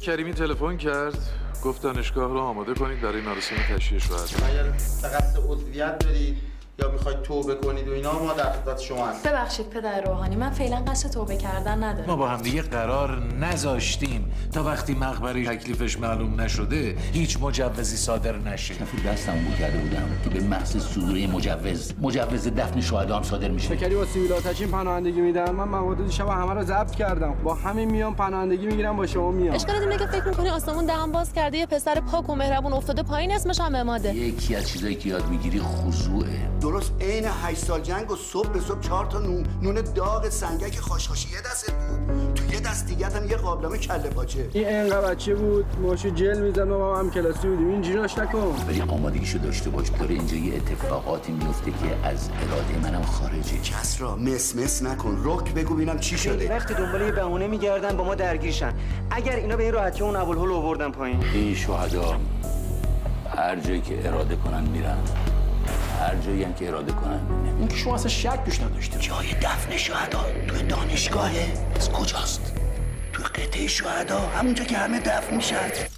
کریمی تلفن کرد، گفت دانشگاه رو آماده کنید برای مراسم تشییع شوهر. اگر قصد عضویت دارید یا میخواید توبه کنید و اینا، ما در خدمت شما هستیم. ببخشید پدر روحانی، من فعلا قصد توبه کردن ندارم. ما با هم دیگه قرار نذاشتیم تا وقتی مقبره تکلیفش معلوم نشده هیچ مجوزی صادر نشه. کف دستم بود کرده بودم که به محض صدور مجوز دفن شهدا هم صادر میشه. فکری با سیویل آتشین پناهندگی میدن. من مواد دیشب همه رو ضبط کردم. با همین میام پناهندگی میگیرم، با شما میام. اشکالات اینه که فکر می‌کنی آسمون دهن باز کرده یه پسر پاک و مهربون افتاده پایین، اسمش هم عماده. یکی از چیزایی که یاد میگیری خضوعه. درست عین 8 سال جنگ و صبح به صبح 4 تا نون داغ سنگک خاشخاشی یه دست بود، تو یه دست دیگه هم یه قابلمه کله پاچه. این انقدر بچه بود ماشو جل میزد، ما هم کلاسی بودیم. اینجوری آش نکن. ولی آمادگیشو داشته باش، داره اینجا یه اتفاقاتی میفته که از اراده منم خارجه. کسرا مس نکن، رک بگو ببینم چی شده. وقتی دنبال یه بهونه میگردن با ما درگیرشن. اگر اینا به این راحتی اون ابوالهول آوردن پایین. این شهدا هر جایی که اراده کنن میرن، هر جایی هم که اراده کنن. این که شما اصلا شک توش نداشتید. جای دفن شهدا توی دانشگاهه. از کجاست؟ توی قطعه شهدا، همونجا که همه دفن میشن.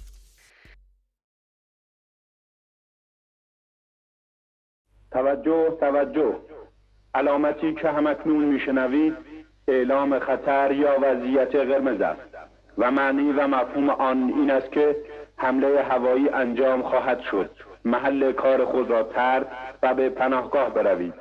توجه. علامتی که همکنون میشنوید اعلام خطر یا وضعیت قرمز است و معنی و مفهوم آن این است که حمله هوایی انجام خواهد شد. محل کار خود را ترک و به پناهگاه بروید.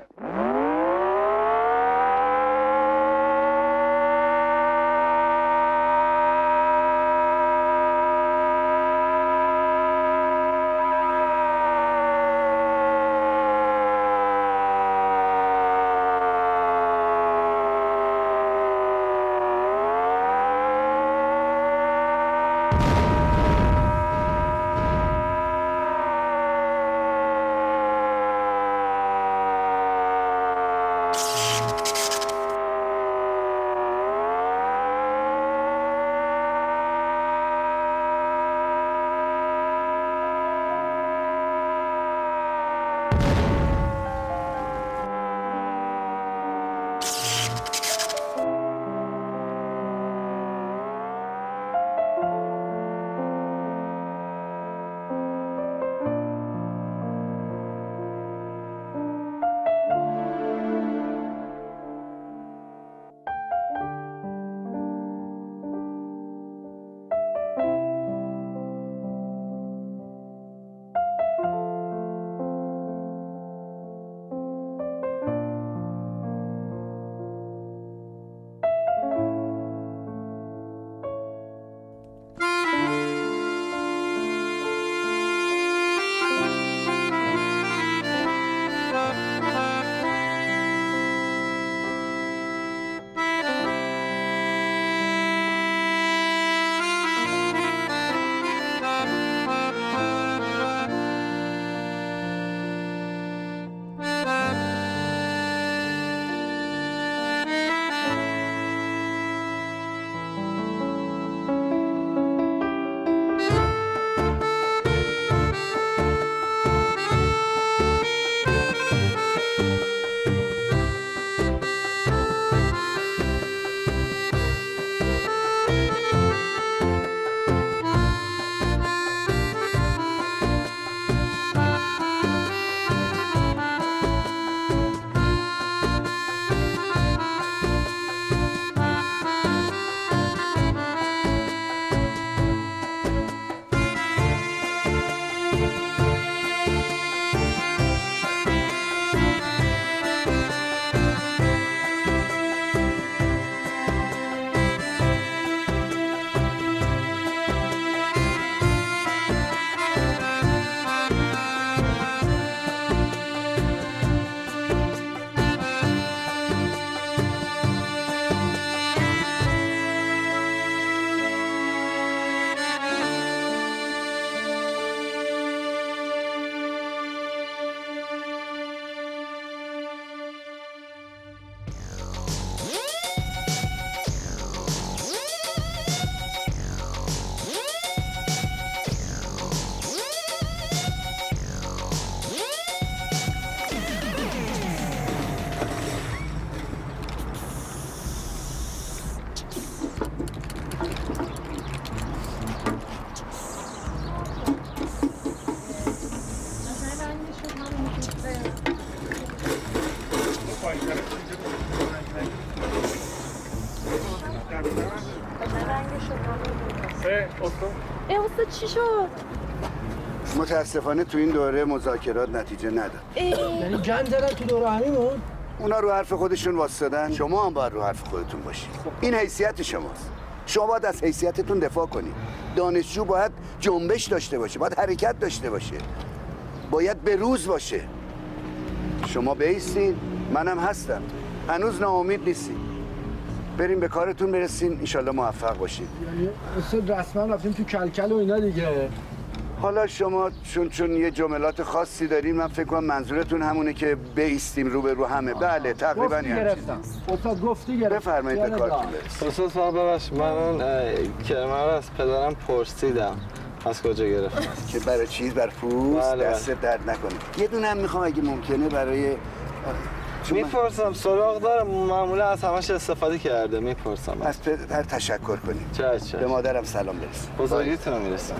استاد چی شد؟ متاسفانه تو این دوره مذاکرات نتیجه نداد. یعنی گند زدن تو دوره همیمون؟ اونا رو حرف خودشون واسدن، شما هم باید رو حرف خودتون باشید. این حیثیت شماست. شما باید از حیثیتتون دفاع کنید. دانشجو باید جنبش داشته باشه، باید حرکت داشته باشه، باید به روز باشه. شما بایستین، منم هستم. هنوز ناامید نیستین. بریم به کارتون برسین، انشالله موفق باشید. یعنی استاد رسما رفتیم تو کلکل و اینا دیگه. حالا شما چون یه جملات خاصی دارین، من فکر کنم منظورتون همونه که بایستیم رو به رو همه. بله تقریبا گفتی گرفتم. استاد گفتی گرفتم. بفرمایید به کارتون برسید. استاد صاحب ببخشید، من اون کرمه رو از پدرم پرسیدم از کجا گرفتم. که برای چیز؟ برای پوست؟ بله دستت درد نکنه. یه دونه هم میخوام اگه ممکنه برای میپرسم، سراغ دارم، معمولا از همش استفاده کرده. میپرسم از پدر تشکر کنید. چه به مادرم سلام برسید. بزرگیتون رو میرسم.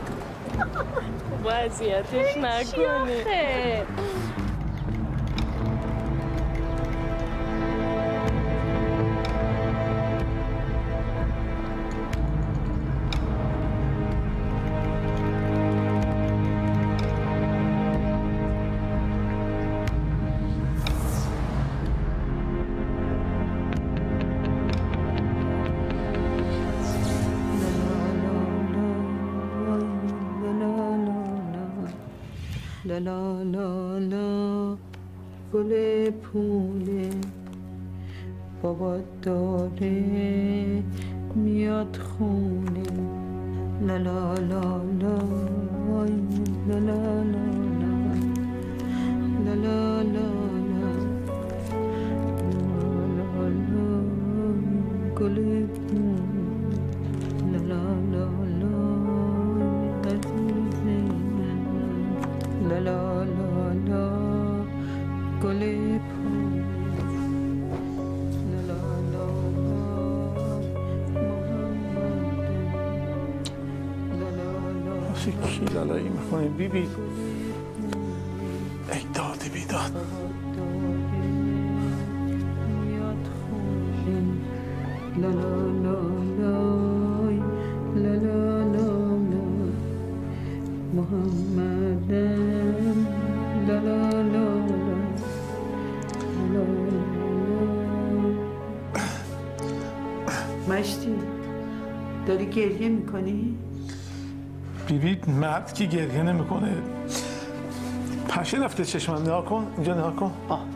وضعیتش نکنی. لا لا لا گل پوله بابا داره میاد خونه. لا لا لا لا لا لا لا لا لا گل پوله. لا لا لا لا لا لا لا گل پوله. لا لا لا کی لالایی میکنه بیبی؟ ای داد بیداد. لا لا لا لا لا لا لا محمدم. لا لا لا لا مشتی داری گریه میکنی؟ بیبی مرد که گریه نمیکنه. پشه رفته چشمم، نها کن اینجا، نها کن.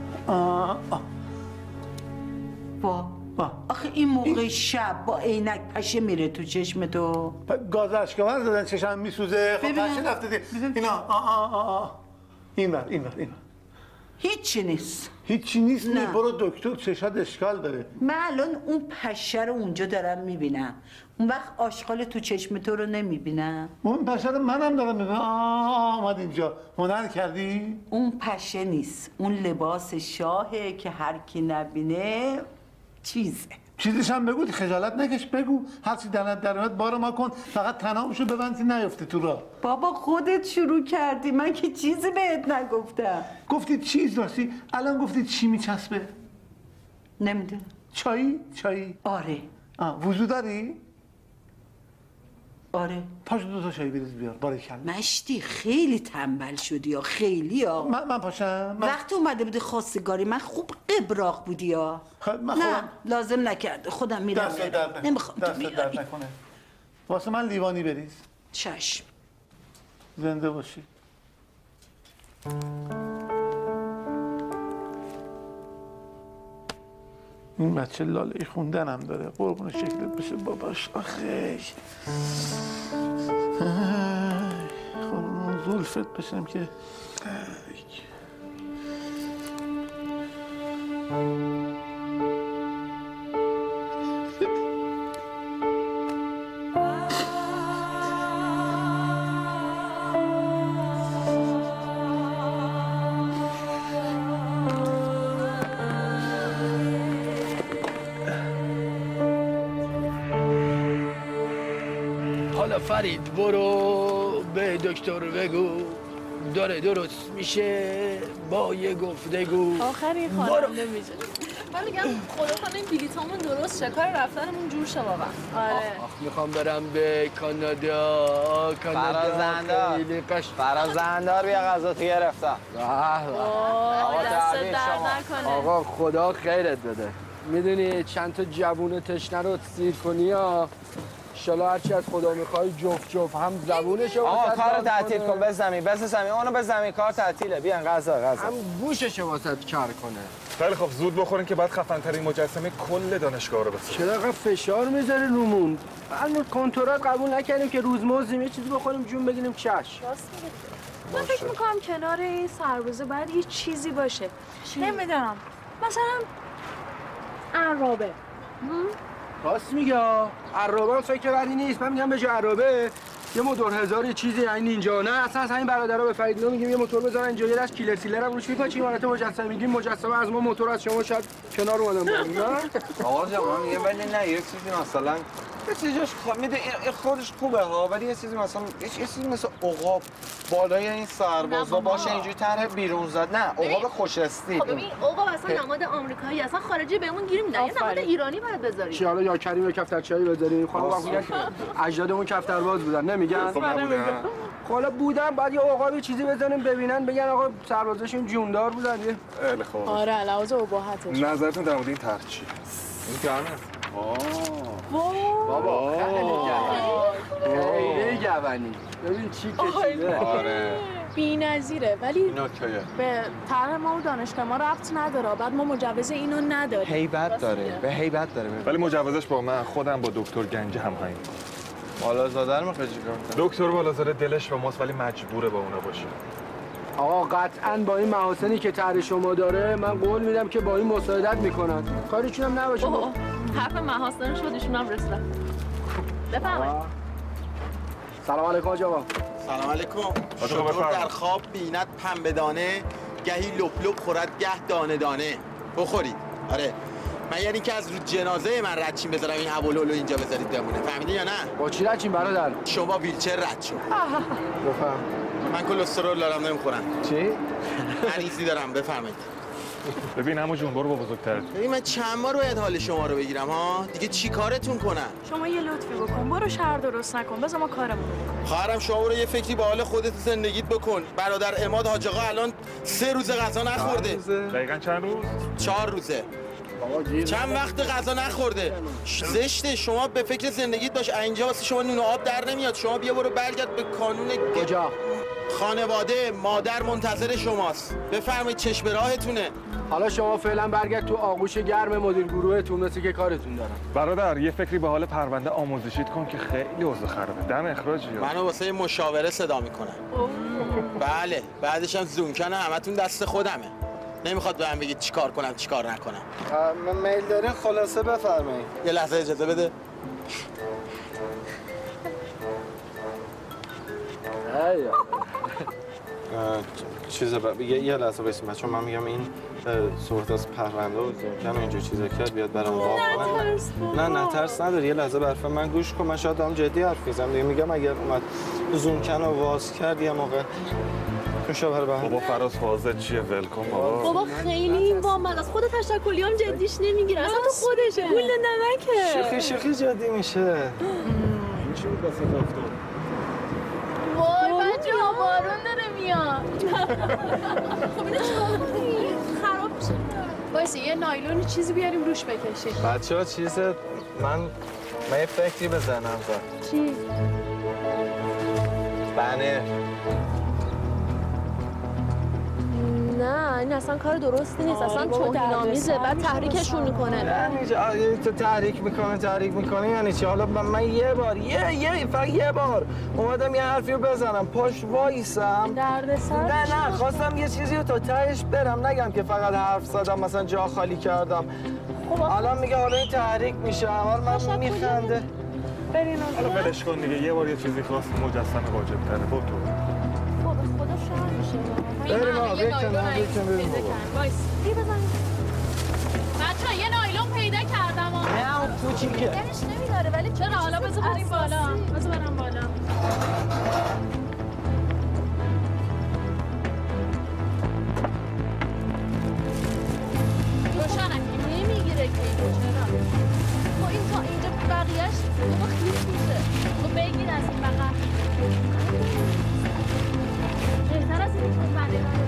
آخه این موقع شب با عینک پشه میره تو چشم تو. گاز اشکاور دادن چشم میسوزه. خب پشه رفته اینا. این ور. هیچی نیست. هیچی نیست؟ نه برو دکتر، چشات اشکال داره. من الان اون پشه رو اونجا دارم میبینم. اون وقت آشغال تو چشم تو رو نمیبینم. اون پشه رو منم دارم میبینم. آمد اینجا. هنر کردی؟ اون پشه نیست، اون لباس شاهه که هر کی نبینه چیزه. چیزش هم بگو، خجالت نکش، بگو. هر چی دلت در اومد بارو ما کن، فقط تنابشو ببندی نیفته تو راه. بابا خودت شروع کردی، من که چیزی بهت نگفتم. گفتی چیز راستی، الان گفتی چی میچسبه؟ نمیدونم. چایی؟ آره. وضو داری؟ آره. پاشو 2 تا چای بریز بیار. باریکلا. مشتی خیلی تنبل شدی یا خیلی ها. من پاشم. وقتی اومده بودی خواستگاری من خوب قبراق بودی ها. نه لازم نکرد، خودم میرم. نمیخوام تو بیاری. درد نکنه. واسه من لیوانی بریز. چشم. زنده باشی. این بچه لاله خوندن هم داره. قربون شکلت بشه باباش. آخه قربون زلفت بشم که فرید برو به دکتر بگو داره درست میشه با یه گفتگو. آخری خواننده میشه. من میگم خدا کنه این بلیطامون درست شه، کار رفتنمون جور شه واقعا. آره. میخوام برم به کانادا. فرازندار بیا غذا تو گرفتم. دست درد نکنه. آقا خدا خیرت بده. میدونی چند تا جوون تشنه رو سیر کنی یا انشالله هرچی از خدا میخوای جفت هم زبونشو آقا کار تعطیل کن. به زمین اونو به زمین، کار تعطیله. بیان غذا هم گوششو واسط کار کنه. خیلی خب زود بخورین که بعد خفن‌ترین مجسمه کل دانشگاه رو بسازیم. چرا انقدر فشار میذاری رومون؟ ما کنترات قبول نکردیم که روزمزدیم یه چیزی بخوریم جون بگیریم چش. من فکر میکنم کنار این سربازه باید یه چیزی باشه. نمیدونم مثلا عرابه. راست میگه. عرابه فکر بدی نیست. من میگم به جای عرابه یه موتور هزار چیزی یعنی نینجا نه اصلا این برادرها به فریدون میگیم یه موتور بذارن اینجا یه دست کیلر سیلر هم روش میپاچیم حالت مجسمه میگیم مجسمه از ما موتور از شما شاید کنار اومدن بریم نه آقا جان یه ولی نه یه چیزی مثلا یه چیزش میده این خودش خوبه ها ولی یه چیزی مثلا یه چیزی مثل عقاب بالای این سربازا باشه اینجوری طرح بیرون زد نه عقاب خوش استیل. خب این عقاب اصلا نماد آمریکایی اصلا خارجی بهمون گیر میدن یه نماد ایرانی باید بذاریم. چی حالا یا کریم یا کفترچایی بذاریم خب اجدادمون کفترباز بودن نمیگن حالا بودن بعد یه عقاب چیزی بزنیم ببینن بگن آقا سربازاشون جوندار بودن یه خیلی خوب. آره لحاظ اباحتش. نظرتون در مورد این طرح چیه؟ این گرمه. بابا خیلی گوانی ببین چی کشیده. آره بی‌نظیره ولی اینا کیه؟ به طرح ما و دانشگاه ما ربط نداره. بعد ما مجوز اینو نداریم. هیبت داره به هیبت داره ولی مجوزش با من خودم با دکتر گنجی هماهنگ. بالازاده رو میخوای چیکار کنی؟ دکتر بالازاده دلش با ماست ولی مجبوره با اونا باشه. آقا قطعاً با این محاسنی که طرح شما داره من قول میدم که با این مساعدت میکنن کاریشون هم نباشه. حرف محاسن شد ایشون هم رسیدن. بفرمایید. سلام علیکم آقا. سلام علیکم. شطور در خواب بیند پنبه دانه گهی لپ لپ خورد گه دانه دانه بخورید. آره من یعنی که از رو جنازه من ردچین بذارم این ابوالهول اینجا بذارید بمونه فهمیدی یا نه؟ با چی ردچین برادر؟ شما ویلچر رد شو. بفهم. من کلسترول دارم نمیخورم. چی؟ مریضی دارم بفرمایید. ببین عمو جون برو با بزرگتر. ببین من چند بار باید حال شما رو بگیرم ها دیگه چی کارتون کنم؟ شما یه لطفی بکن برو شهر درست نکن بذار ما کارمون رو بکنیم. خواهرم شما برو یه فکری با حال خودت زندگیت بکن. برادر عماد حاج آقا الان 3 روز غذا نخورده. دقیقاً چند روز؟ 4 روزه. چند وقت غذا نخورده. زشته شما به فکر زندگیت باش. اینجا واسه شما نون و آب در نمیاد. شما بیا برو برگرد به کانون کجا؟ خانواده مادر منتظر شماست. بفرمایید چشم راهتونه. حالا شما فعلا برگرد تو آغوش گرم مدیر گروهتون مثل که کارتون دارن. برادر یه فکری به حال پرونده آموزشیت کن که خیلی اوضاع خرابه. دم اخراجی. منو واسه مشاوره صدا میکنن. بله بعدش هم زونکنه همتون دست خودمه. نمیخواد به من بگید چیکار کنم چیکار نکنم. من میل دارین خلاصه بفرمایید. یه لحظه اجازه بده. یه لحظه بایستیم بچه‌ها من میگم این صورت از پرونده و کم اینجور چیزا کرد بیاد برام واقع کنه. نه ترس نداری یه لحظه برف من گوش کن من شاید دارم جدی حرف میزنم دیگه میگم اگر اومد زومکن رو واز کرد یه موقع مشاور به بابا فراز فازه چیه ولکن بابا خیلی این با من از خود تشکلی هم جدیش نمیگیره اصلا تو خودشه گول نمکه شوخی جدی میشه. چی بود واسه افتاد؟ وای بچه‌ها بارون داره میاد. خب اینو چیکار کنیم؟ خراب میشه. وایسه یه نایلون چیزی بیاریم روش بکشیم. بچه‌ها من یه فکری بزنم زد. چی؟ بنر. نه این اصلا کار درستی نیست اصلا توهین‌آمیزه بعد تحریکشون میکنه. تو تحریک میکنه یعنی چی؟ حالا من یه بار فقط یه بار اومدم یه حرفی رو بزنم پاش وایسم دردسر نه خواستم یه چیزی رو تا تهش برم نگم که فقط حرف زدم مثلا جا خالی کردم. الان میگه حالا این تحریک میشه حالا من میخنده. برین حالا ولش کن دیگه یه بار یه چیزی خواست مجسمه واجب تره با تو. خدا شهر میشه. بریم آقا بریم وایس بچه‌ها یه نایلون پیدا کردم نه اون تو چی که دلش نمیداره ولی چرا حالا بذار بریم بالا برم بالا. روشنه خب این تا اینجا بقیهش بابا خیلی میشه. خب بگیر از این بقیه بهتر از این که بنده رو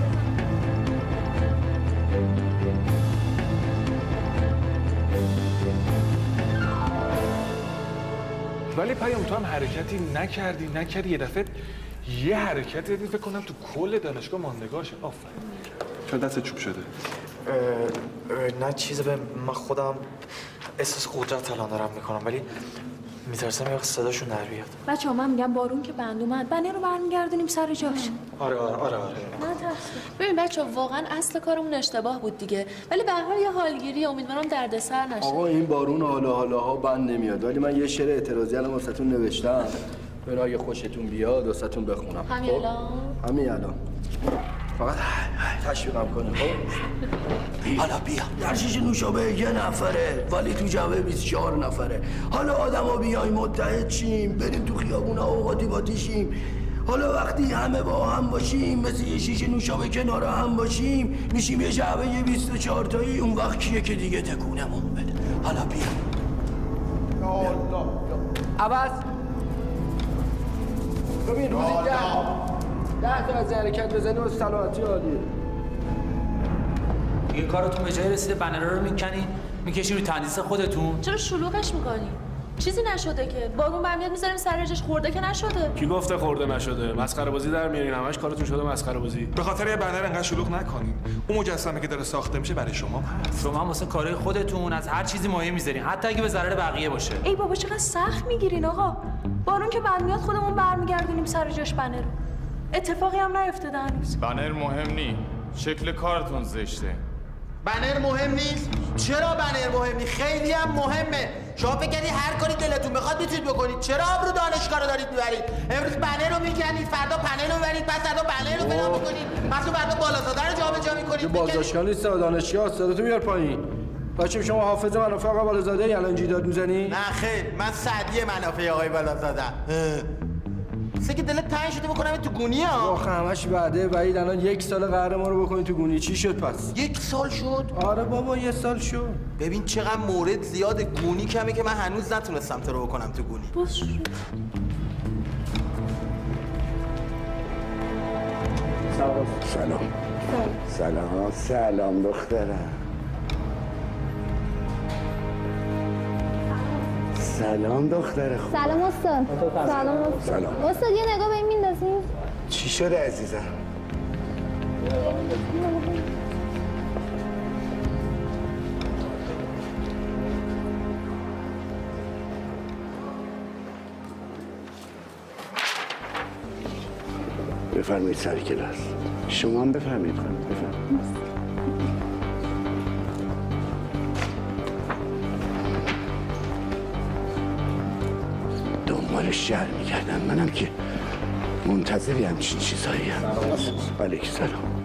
ولی پیام تو هم حرکتی نکردی یه دفعه یه حرکتی فکر کنم تو کل دانشگاه ماندگار شد. آفرین. چون دست چوب شده؟ نه چیزی به من خودم احساس قدرت الان دارم میکنم ولی میترسم یه صداشون در بیاد. بچه‌ها من میگم بارون که بند اومد بنه رو برمیگردونیم سر جاش. آره نه ترس. ببین بچه‌ها واقعا اصل کارمون اشتباه بود دیگه ولی به هر حال یه حالگیری امیدوارم دردسر نشه. آقا این بارون حالاها بند نمیاد ولی من یه شعر اعتراضی الان واسهتون نوشتم. ببین اگه خوشتون بیاد واسهتون بخونم. همین الان. فقط تشویقم کنه. خب حالا بیا در شیشه نوشابه یه نفره ولی تو جبهه 24 نفره. حالا آدما بیایم متحد شیم بریم تو خیابونا اوقاتی باتیشیم. حالا وقتی همه با هم باشیم مثل یه شیشه نوشابه کنار هم باشیم میشیم یه جعبه 24 تایی. اون وقت کیه که دیگه تکونمون بده. حالا بیا یا الله عباس ببین روزی 10 تا از حرکت بزنی و سلامتی عالیه. این کارتون به جای رسیده بنر رو میکنی میکشی روی تندیس خودتون. چرا شلوغش میکنی؟ چیزی نشده که بارون برمیاد میذاریم سر جاش خورده که نشده. کی گفته خورده نشده؟ مسخره بازی در میارین همش کارتون شده مسخره بازی. به خاطر یه بنر انقدر شلوغ نکنین. اون مجسمه که داره ساخته میشه برای شما هست. شما هم واسه کارهای خودتون از هر چیزی مایه میذارین حتی اگه به ضرر بقیه باشه. ای بابا چقدر سخت میگیرین آقا. بارون که بند میاد خودمون برمیگردونیم سر جاش بنر. اتفاقی هم نیفتاده هنوز. بنر مهم نی. شکل کارتون زشته. بنر مهم نیست؟ چرا بنر مهم نیست؟ خیلی هم مهمه. شما فکر کردید هر کاری دلتون بخواد میتونید بکنید. چرا آبرو دانشگاه رو دارید میبرید؟ امروز بنر رو میکنید، فردا پنل رو میبرید، پس فردا بنر رو پیدا میکنید، پس فردا بالازاده رو جابجا میکنید. بازداشتگاه نیست دانشگاه. صداتو بیار پایین. بچه‌ها شما حافظ منافع آقای بالازاده ای الان جیداد میزنی؟ نه خیر من سعدی منافع آقای بالازاده. سه که دلت تنگ شده بکنم تو گونی ها. آخه همش وعده وحید الان 1 سال قهر ما رو بکنی تو گونی. چی شد پس؟ 1 سال شد؟ آره بابا 1 سال شد. ببین چقدر مورد زیاد گونی کمه که من هنوز نتونستم تو رو بکنم تو گونی. سلام دخترم. سلام دختر خوب. سلام استاد. سلام. استاد یه نگاه به این میندازیم. چی شده عزیزم؟ بفرمایید سر کلاس. شما هم بفرمایید خانم. بفرمایید. دنبال شهر میکردم منم که منتظری همچین چیزایی هم. علیک سلام.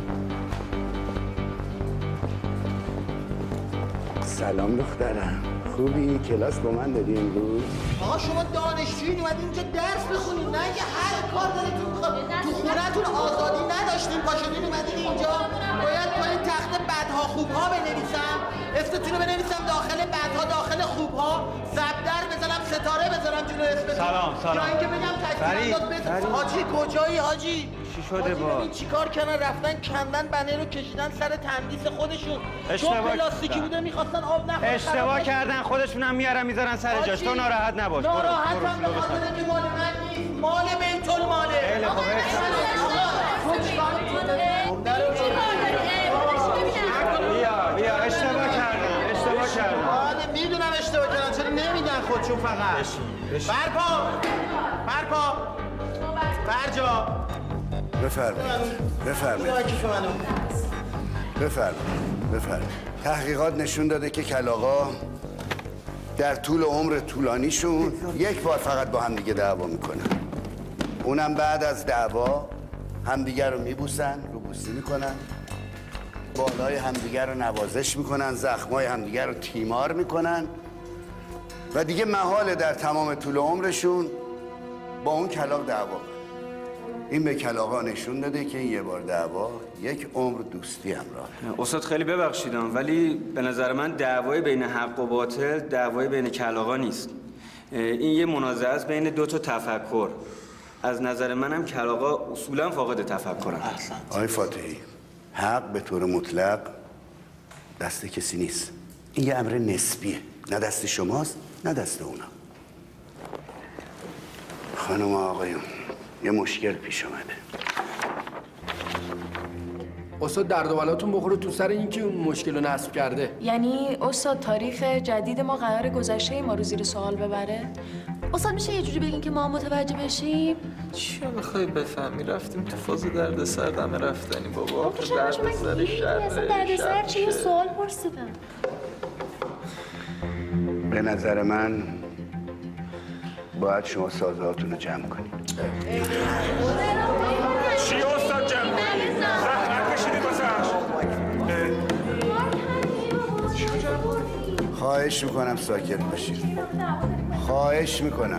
سلام دخترم. خوبی؟ کلاس با من داری امروز؟ آقا شما دانشجویین اومدین اینجا درس بخونید نه که هر کار دلتون میخواد. تو خونه‌تون آزادی نداشتین پاشدین اومدین اینجا. باید پای تخت بدها خوبها بنویسم، اسمتون رو بنویسم داخل بدها داخل خوبها، زبدر بزنم ستاره بذارم جلو اسمتون. سلام. یا اینکه بگم تکلیف حاجی کجایی حاجی؟ چی شده با؟ چیکار کردن؟ رفتن کندن بنر رو کشیدن سر تندیس خودشون. اشتباه چون پلاستیکی بوده می‌خواستن آب نخوره. اشتباه کردن خودشونم میارن میذارن سر جاش. تو ناراحت نباش. ناراحتم به خاطر که مال من نیست، مال بیت الماله. خیلی خوب. بیا اشتباه کردن. آره میدونم اشتباه کردن. چرا نمیدن خودشون فقط؟ برپا برجا. بفرمایید. تحقیقات نشون داده که کلاغا در طول عمر طولانیشون 1 بار فقط با همدیگه دعوا میکنن. اونم بعد از دعوا همدیگه رو میبوسن، روبوسی میکنن، بالای همدیگه رو نوازش میکنن، زخمای همدیگه رو تیمار میکنن و دیگه محاله در تمام طول عمرشون با اون کلاغ دعوا کنن. این به کلاغا نشون داده که یه بار دعوا یک عمر دوستی همراه. استاد خیلی ببخشیدم ولی به نظر من دعوای بین حق و باطل دعوای بین کلاغا نیست. این یه منازعه است بین دو تا تفکر. از نظر منم کلاغا اصولا فاقد تفکرن. آقای فاتحی، حق به طور مطلق دست کسی نیست. این یه امر نسبیه. نه دست شماست نه دست اونا. خانم و آقایون، یه مشکل پیش اومده. استاد درد و بلاتون بخوره تو سر این که اون مشکل رو نصب کرده. یعنی استاد تاریخ جدید ما قرار گذشته ما رو زیر سوال ببره؟ استاد میشه یه جوری بگین که ما متوجه بشیم؟ چیا میخوای بفهمی؟ رفتیم تو فاز دردسر دم رفتنی بابا. دردسر اصلا دردسر چیه؟ یه سوال پرسیدم. به نظر من باید شما سازهاتون رو جمع کنید. چی استاد جمع کنید؟ زحمت کشیدید واسش. خواهش میکنم ساکت باشید. خواهش میکنم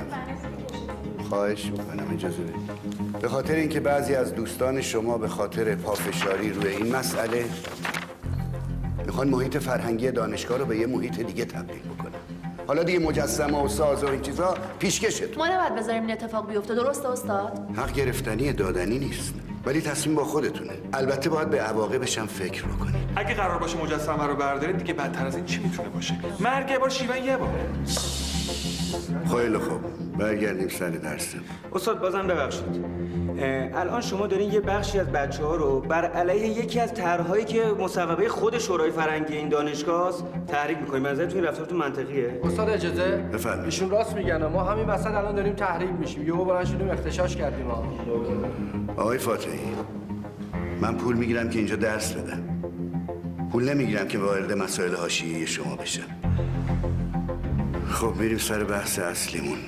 اجازه بدید. به خاطر اینکه بعضی از دوستان شما به خاطر پافشاری روی این مسئله میخوان محیط فرهنگی دانشگاه رو به یه محیط دیگه تبدیل بکنن. حالا دیگه مجسمه و ساز و این چیزا پیشکشتون. ما نباید بذاریم این اتفاق بیفته، درسته استاد؟ حق گرفتنی دادنی نیست، ولی تصمیم با خودتونه. البته باید به عواقبش هم فکر بکنید. اگه قرار باشه مجسمه رو بردارید دیگه بدتر از این چی میتونه باشه؟ مرگ یه بار، شیون یه بار. خیلی خوب، برگردیم سر درسم. استاد بازم ببخشید. الان شما دارین یه بخشی از بچه‌ها رو بر علیه یکی از طرح‌هایی که مصوبه خود شورای فرهنگی این دانشگاه است تحریک می‌کنید. به نظرتون این رفتارتون منطقیه؟ استاد اجازه؟ بفرمایید. ایشون راست میگن. ما همین وسط الان داریم تحریک میشیم. یهو بلند شدیم اختشاش کردیم. آقای فاتحی، من پول میگیرم که اینجا درس بدم. پول نمیگیرم که وارد مسائل حاشیه‌ای شما بشم. خب میریم سر بحث اصلیمون.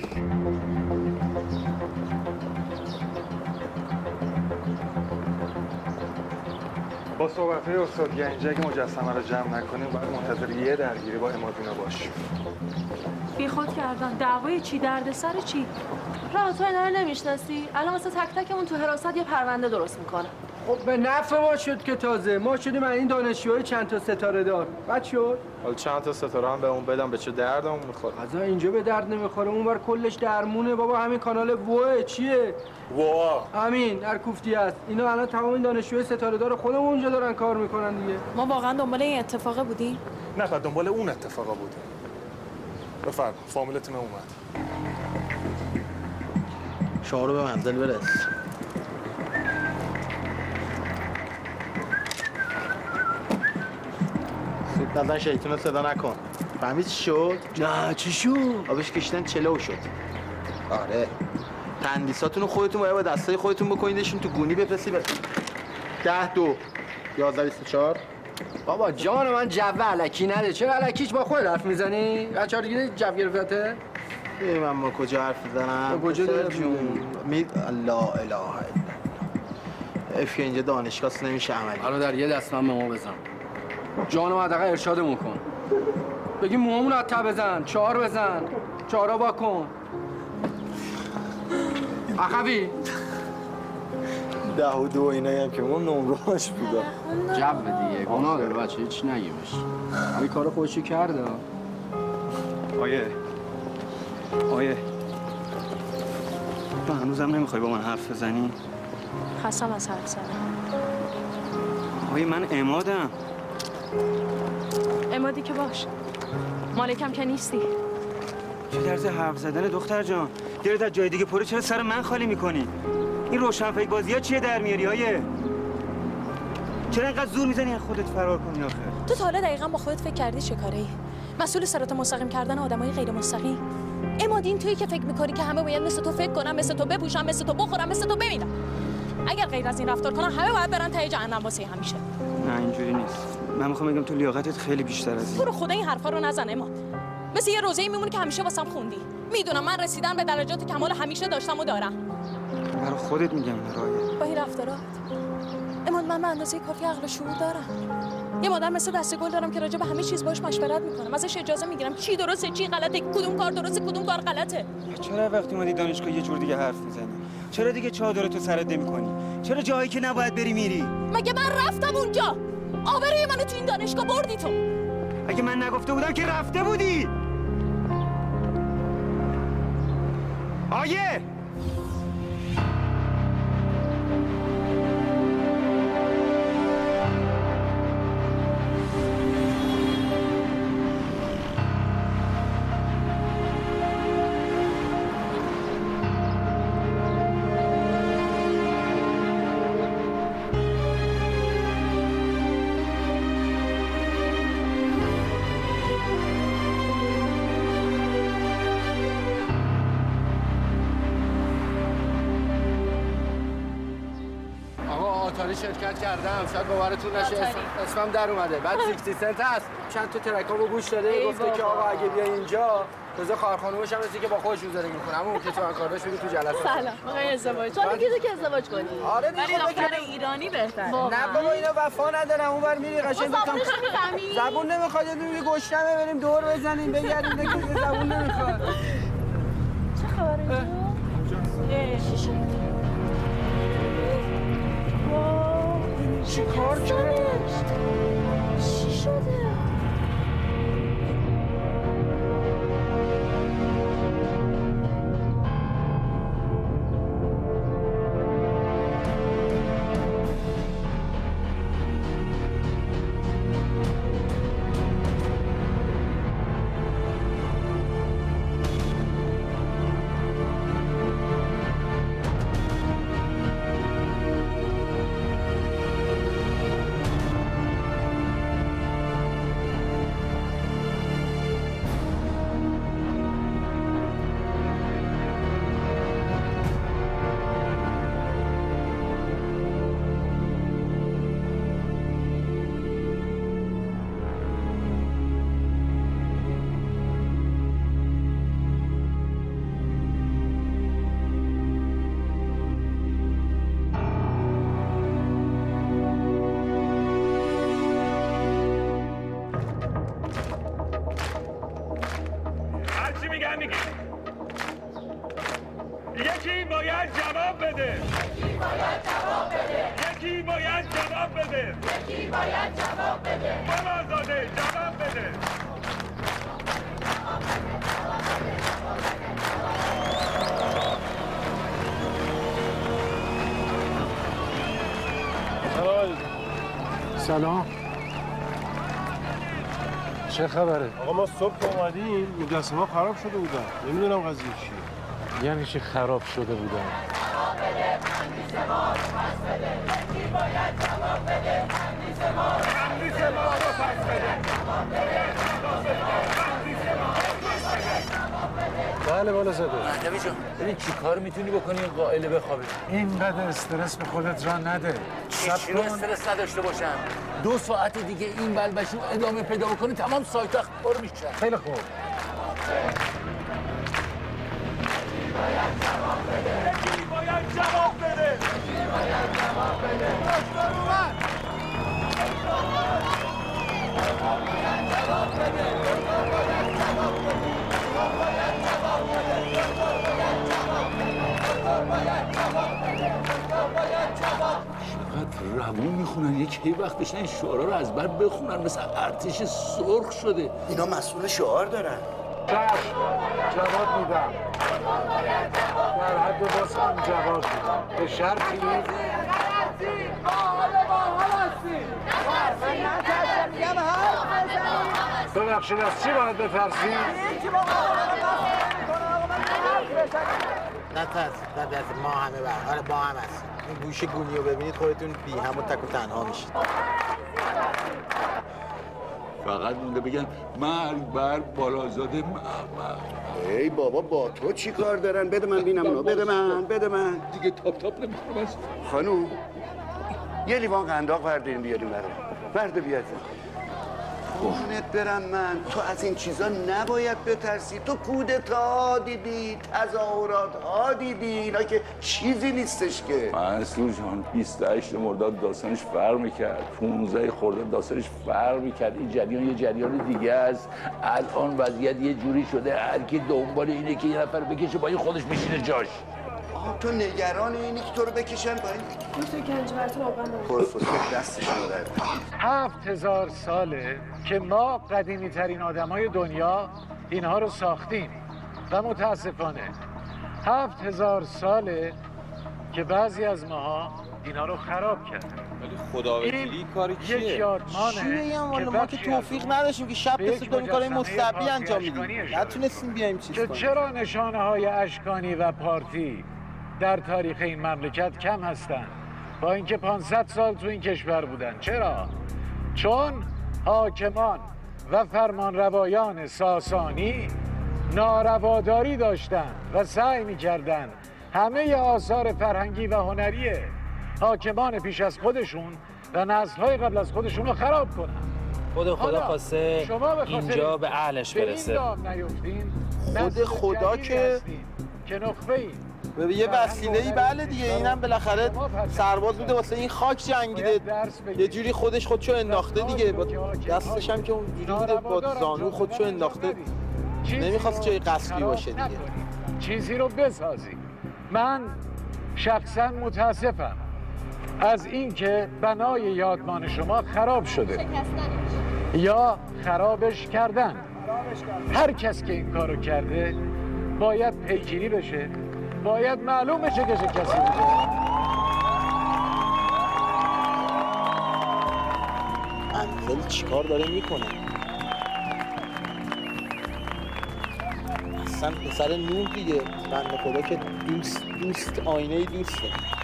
با صحبت‌های استاد گنجی اگه مجسمه رو جمع نکنیم باید منتظر یه درگیری با امادینا باشیم. بیخود کردن. دعوای چی؟ دردسر چی؟ راه تو اینا رو نمیشناسی؟ الان واسه تک تکمون تو حراست یه پرونده درست میکنه. خب به نفع ما شد که تازه ما شدیم این دانشجوهای چند تا ستاره دار. بعد شد؟ حالا چند تا ستاره هم به اون بدم، به چه دردمون میخوره؟ از اینجا به درد نمیخوره، اونور کلش درمونه بابا. همین کانال ووه چیه؟ وا همین در کوفتی است. اینا الان تمام این دانشجوهای ستاره دار خودمون اونجا دارن کار میکنن دیگه. ما واقعا دنبال این اتفاقه بودیم؟ نه، بعد دنبال اون اتفاقا بودیم. بفرم، فامیلتون اومد. شما رو به منزل برس. سیب نزن شیطون رو صدا نکن. فهمید چی شد؟ نه چی شد؟ آبش کشیدن چلو شد. آره. تندیساتون رو خودتون باید با دستای خودتون بکنیدشون تو گونی بفرستی به 10-2 11-24. بابا جان من جو علکی نده. چرا علکیش با خود حرف میزنی؟ بچه‌ها دیگه جو گرفته؟ من با کجا حرف میزنم؟ با کجا جون الله اله الا اف که اینجا دانشگاه نمیشه عملی. حالا در یه دست من به ما بزن. جانم حداقل ارشادمون کن. بگی موامون رو تا بزن، 4 بزن، 4 با کن. عقبی 10 و 2 اینایی هم که اون نمرهاش بودا. جو دیگه گناه داره بچه، هیچ نگیمش. این کار خودشی کرده. آیه تو هنوزم نمیخوای با من حرف بزنی؟ خستم از حرف زدن. آیه من عمادم. عمادی که باش، مالکم که نیستی. چه درز حرف زدن دختر جان؟ دلت از جای دیگه پره، چرا سر من خالی میکنی؟ این روشنفکر بازی ها چیه در میاری آیه؟ چرا اینقدر زور میزنی از خودت فرار کنی آخه؟ تو تا حالا دقیقاً با خودت فکر کردی چه کاری؟ مسئول صراط مستقیم کردن آدمای غیر مستقیم؟ عمادین تویی که فکر میکنی که همه باید مثل تو فکر کنن، مثل تو بپوشن، مثل تو بخورن، مثل تو بمیرن. اگر غیر از این رفتار کنن همه باید برن ته جهنم واسه همیشه. نه اینجوری نیست. من میخوام بگم تو لیاقتت خیلی بیشتر از این. تو رو خدا این حرفا رو نزن عماد. مثل یه روزه‌ای میمونی که همیشه واسم خوندی. میدونم من رسیدن به درجات کمال همیشه داشتم و دارم. برای خودت میگم رایه. با این رفتارات عماد من به اندازه کافی عقل و شعور دارم. یه مادر مثل دستگل دارم که راجع به همه چیز باهاش مشورت میکنم. ازش اجازه میگیرم چی درسته چی غلطه، کدوم کار درسته کدوم کار غلطه. چرا وقتی اومدی دانشگاه یه جور دیگه حرف میزنی؟ چرا دیگه چادرتو سرت نمی‌کنی؟ چرا جایی که نباید بری میری؟ مگه من رفتم اونجا؟ آبروی منو تو این دانشگاه بردی تو. اگه من نگفته بودم که رفته بودی. آیه شرکت کردم شاید باورتون نشه اسمم در اومده بعد 60 سنت هست چند تا ترکامو گوش داده گفته که آقا اگه بیای اینجا تازه کارخانه‌اش هم رسیده که با خودش روزداری میکنه اما اون که تو کارش میگه تو جلسه سلام آقای ازدواج تو میگی که ازدواج کنی آره دیگه ولی دختر ایرانی بهتره نه بابا اینا وفا ندارن اونور میری قشنگ زبونش میفهمی زبون نمیخواد میگه گشتمه بریم دور بزنیم بگردیم دیگه زبون نمیخواد چه خبره اینجا چی کار کرد؟ چی شده؟ یکی باید جواب بده. یکی باید جواب بده. بابازاده جواب بده. سلام. چه خبره؟ آقا ما صبح که اومدیم دست ما خراب شده بودن. نمیدونم قضیه چیه. یعنی چی خراب شده بودن؟ بله بالا زده. مهدوی جان ببین چی کار میتونی بکنی این قائله بخوابه؟ اینقدر استرس به خودت را نده. چی رو استرس نداشته باشم؟ 2 ساعت دیگه این بلبشو ادامه پیدا بکنی تمام سایت اخبار میشه. خیلی خوب. یکی باید جواب بده. چقدر روون میخونن یکی وقت بشن این شعرها رو از بر بخونن مثل ارتش سرخ شده. اینا مسئول شعار دارن. جواب میدم. در حد واسم جواب میدم. به شرطی ببخشید از چی باید بترسی؟ نترس ما همه آره با هم هست. این گوش گونی رو ببینید خودتون بی هم و تک و تنها میشید. فقط مونده بگن مرگ بر بالازاده محمد. ای بابا با تو چی کار دارن؟ بده من بینم اونو. بده من دیگه تاپ نمیکنم. خانوم یه لیوان قنداق برداریم بیاریم برده بیاد. قربونت برم من تو از این چیزا نباید بترسی. تو کودتا دیدی، تظاهرات ها دیدی، اینا که چیزی نیستش که. منصور جان 28 مرداد داستانش فرق میکرد، 15 خرداد داستانش فرق میکرد. این جریان یه جریان دیگه است. الان وضعیت یه جوری شده هر کی دنبال اینه که یه نفر بکشه با این خودش بشینه جاش. تو نگران اینی که تو رو بکشن پایین؟ دکتر گنج براتون آب قند پروفسور دستشون رو در 7000 ساله که ما قدیمی ترین آدمای دنیا اینها رو ساختیم و متاسفانه 7000 ساله که بعضی از ماها اینا رو خراب کردن. ولی خداوندی کاری کیه؟ یک یادمانه چیه والا ما که توفیق نداشتیم که شب رسید داریم کارهای مستبی انجام میدیم. نتونستیم بیایم چیز کنیم. چرا نشانه های اشکانی و پارتی در تاریخ این مملکت کم هستند با اینکه 500 سال تو این کشور بودن؟ چرا؟ چون حاکمان و فرمانروایان ساسانی نارواداری داشتند و سعی می‌کردند همه آثار فرهنگی و هنری حاکمان پیش از خودشون و نسل‌های قبل از خودشون رو خراب کنن. خدا خواسته اینجا به اهلش برسه. خود خدا که نخبه‌ای به یه وسیله‌ای بله دیگه، اینم بالاخره سرباز بوده واسه این خاک جنگیده، یه جوری خودشو انداخته دیگه، با دستش هم که اونجوری بوده با زانو خودشو انداخته، نمیخواست جای قصبی باشه دیگه. چیزی رو بسازی. من شخصا متاسفم از اینکه بنای یادمان شما خراب شده یا خرابش کردن. هر کس که این کارو کرده باید پیگیری بشه، باید معلوم بشه که چه کسی بوده. انزل چیکار داره میکنه؟ اصلا پسر نور دیگه، بنده خدا که دوست آینه دوسته.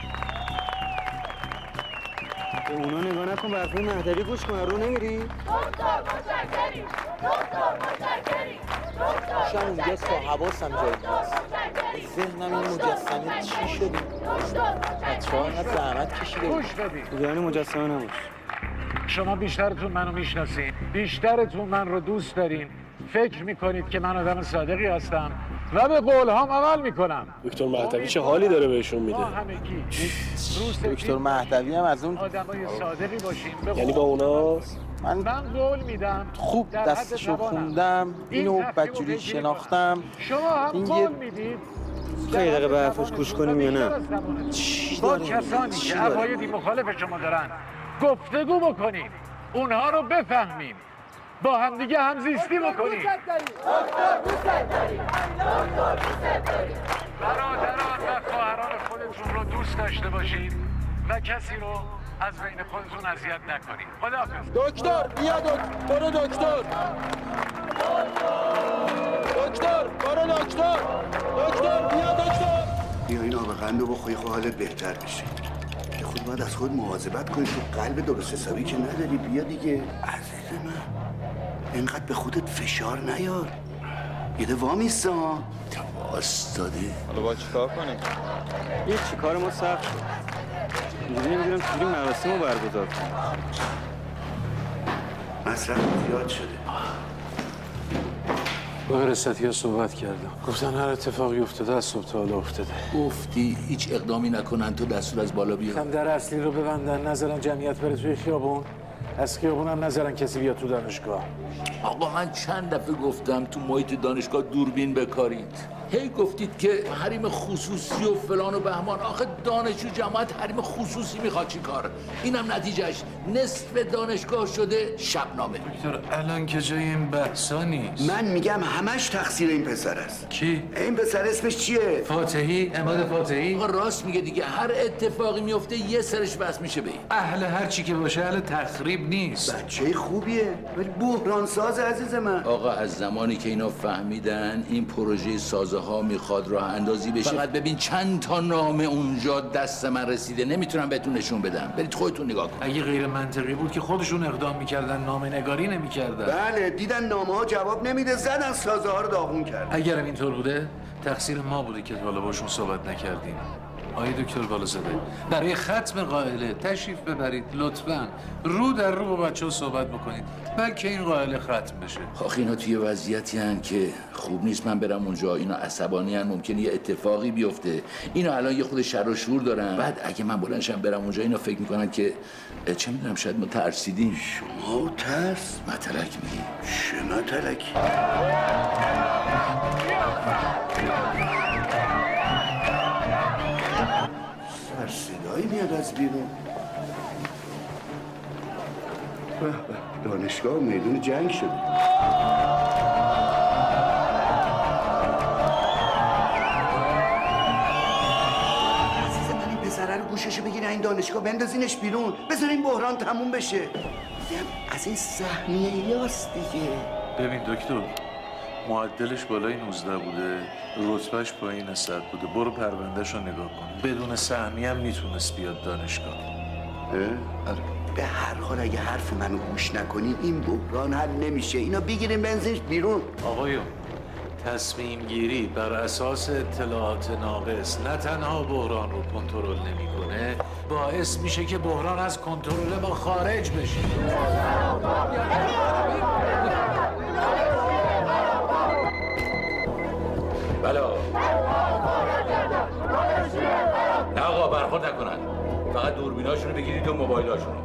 به اونا نگاه نکن، به حرفای مهدوی گوش کن. رو نمیری؟ دکتر متشکریم، دکتر متشکریم، شم اونجاست تا حواسم جایی نیست. ذهنم این مجسمه چی شده؟ بچه ها اینقدر زحمت کشیده. گوش بدید. نگران مجسمه نباش. شما بیشترتون منو میشناسین، بیشترتون من رو دوست دارین، فکر میکنید که من آدم صادقی هستم و به قولهام عمل میکنم. دکتر مهدوی چه حالی داره بهشون میده؟ دکتر مهدوی هم از اون آدمای صادقی باشیم. یعنی با اونا من قول میدم خوب دستشو خوندم، اینو بدجوری شناختم. شما هم قول میدید خیلی دقیقه به حرفش گوش کنیم یا نه؟ با کسانی که عقایدی مخالف شما دارن گفتگو بکنیم، اونها رو بفهمیم، با همدیگه همزیستی بکنیم. برادران و خواهران خودتون رو دوست داشته باشید و کسی رو از بین خودتون اذیت نکنید. خداحافظ. دکتر بیا برو دکتر. دکتر برو دکتر. دکتر بیا دکتر. بیا این آب قندو بخوری خود حالت بهتر بشه. خود باید از خود مواظبت کنی، تو قلب درست حسابی که نداری. بیا دیگه عزیز من، اینقدر به خودت فشار نیار. یه ده وامیسته ها واستاده. حالا باید چیکار کنیم؟ یه چیکار ما سخت شد. اینجوری نمیدونم چجوری مراسم رو برگزار کنیم. مصرف زیاد شده. با ورستی ها صحبت کردم، گفتن هر اتفاقی افتاده از صبح تا حالا افتاده. گفتی هیچ اقدامی نکنن تو دستور از بالا بیاد. در اصلی رو ببندن، نذارن جمعیت بره توی خیابون، از خیابون هم نذارن کسی بیاد تو دانشگاه. آقا من چند دفعه گفتم تو محیط دانشگاه دوربین بکارید. هی گفتید که حریم خصوصی و فلان و بهمان. آخه دانشجو جماعت حریم خصوصی میخواد چی کار؟ اینم نتیجهش نصف دانشگاه شده شبنامه. دکتر الان که جای این بحثا نیست. من میگم همش تقصیر این پسر است. کی؟ این پسر اسمش چیه؟ فاتحی، عماد فاتحی. آقا راست میگه دیگه، هر اتفاقی میفته یه سرش بس میشه به این. اهل هر چی که باشه اهل تخریب نیست. بچه خوبیه ولی بحران ساز عزیز من. آقا از زمانی که اینا فهمیدن این پروژه سازه ها میخواد راه اندازی بشه، فقط ببین چند تا نامه اونجا دست من رسیده، نمیتونم بهتون نشون بدم، برید خودتون نگاه کنید. اگه غیر منطقی بود که خودشون اقدام میکردن، نامه نگاری نمیکردن. بله دیدن نامه ها جواب نمیده، زدن سازه ها رو داغون کردن. اگرم اینطور بوده تقصیر ما بوده که حالا باشون صحبت نکردیم. آقای دکتر بالازاده، برای ختم قائله تشریف ببرید لطفاً، رو در رو با بچه‌ها صحبت بکنید بلکه این قائله ختم بشه. آخه اینا توی وضعیتی هن که خوب نیست من برم اونجا، اینا عصبانی هن، ممکنه یه اتفاقی بیفته. اینا الان یه خود شر و شور دارن، بعد اگه من بلندشم برم اونجا اینا فکر میکنن که چه میدونم شاید ما ترسیدیم. شما ترس؟ متلک میگی؟ چه متلکی؟ از بیرون. دانشگاه میدون جنگ شده. عزیز من این پسره رو گوششو بگیره این دانشگاه بندازینش بیرون، بذار این بحران تموم بشه. از این سهمیه یاست دیگه. ببین دکتر، معدلش بالای 19 بوده، رتبهش پایین 100 بوده. برو پروندهش رو نگاه کن. بدون سهمیه هم میتونست بیاد دانشگاه. آره. به هر حال اگه حرف منو گوش نکنیم این بحران حل نمیشه. اینا بگیریم بنزینش بیرون. آقایون، تصمیم گیری بر اساس اطلاعات ناقص نه تنها بحران رو کنترل نمیکنه، باعث میشه که بحران از کنترل ما خارج بشه. بلا نه آقا برخورد نکنن، فقط دوربیناشونو بگیرید و موبایلاشونو.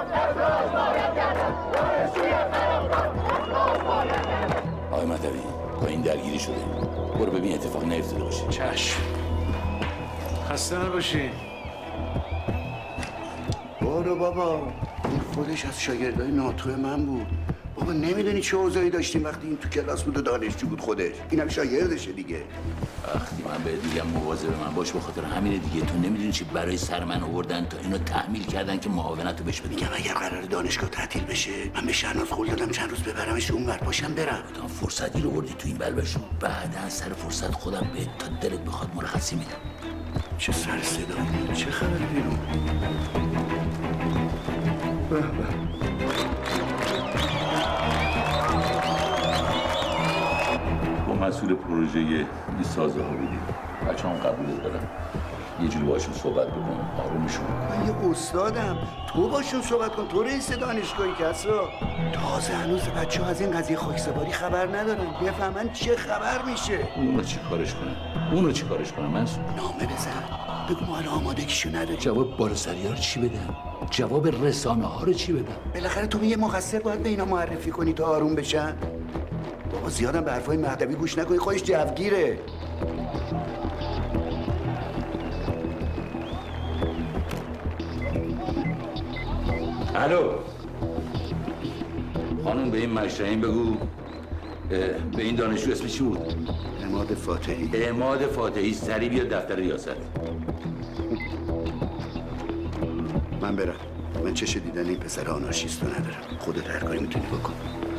آقای مهدوی پایین درگیری شده، برو ببین اتفاق نیفتاده باشه. چشم. خسته نباشی. برو بابا، این خودش از شاگردای ناتو من بود. بابا نمیدونی چه اوضاعی داشتیم وقتی این تو کلاس بود و دانشجو بود خودش. اینم شاگردشه دیگه. وقتی من بهت میگم مواظب من باش، به خاطر همینه دیگه. تو نمیدونی چی برای سر من آوردن تا اینو تحمیل کردن که معاونتو بهش بدم. میگم اگر قرار دانشگاه تعطیل بشه، من به شهناز قول دادم چند روز ببرمش اونور باشم برم. تا فرصتی رو بردی تو این بلبشو، بعدا سر فرصت خودم به تا دلت بخواد مرخصی میدم. چه سر صدا، چه خبری بیرون؟ با مسئول پروژه این سازه ها بودیم، بچه هم قبول دارم. یه جوری باشون صحبت بکنم، آرومشون. من یه استادم، تو باشون صحبت کن. تو رئیس دانشگاهی کسرا. تازه هنوز بچه ها از این قضیه خاکسپاری خبر ندارن، بفهمن چه خبر میشه. اونو چی کارش کنم؟ من نامه بزن، بگو ما الان آمادگیشو نداریم. جواب بالاسری ها رو چی بدم؟ جواب رسانه ها رو چی بدم؟ بالاخره تو یه مقصر باید به اینا معرفی کنی تا آروم بشن. بابا زیادم به حرفای مهدوی گوش نکنی، خودش جوگیره. الو خانم، به این مشرعین بگو به این دانشجو اسمش چی بود؟ عماد فاتحی. سریع بیاد دفتر ریاست. من برم. من چش دیدن این پسر آنارشیستو ندارم. خودت هر کاری میتونی بکن.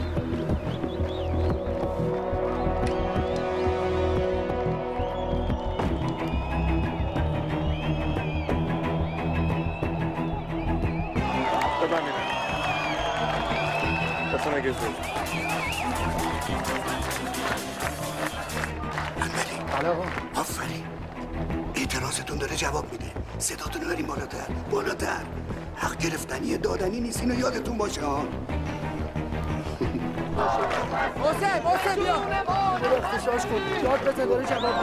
آفرین. اعتراضتون داره جواب میده. صداتون رو بریم بالاتر. حق گرفتنی دادنی نیست، اینو یادتون باشه ها. حسین بیا. اختشاش کن. جاد بزن داره جواب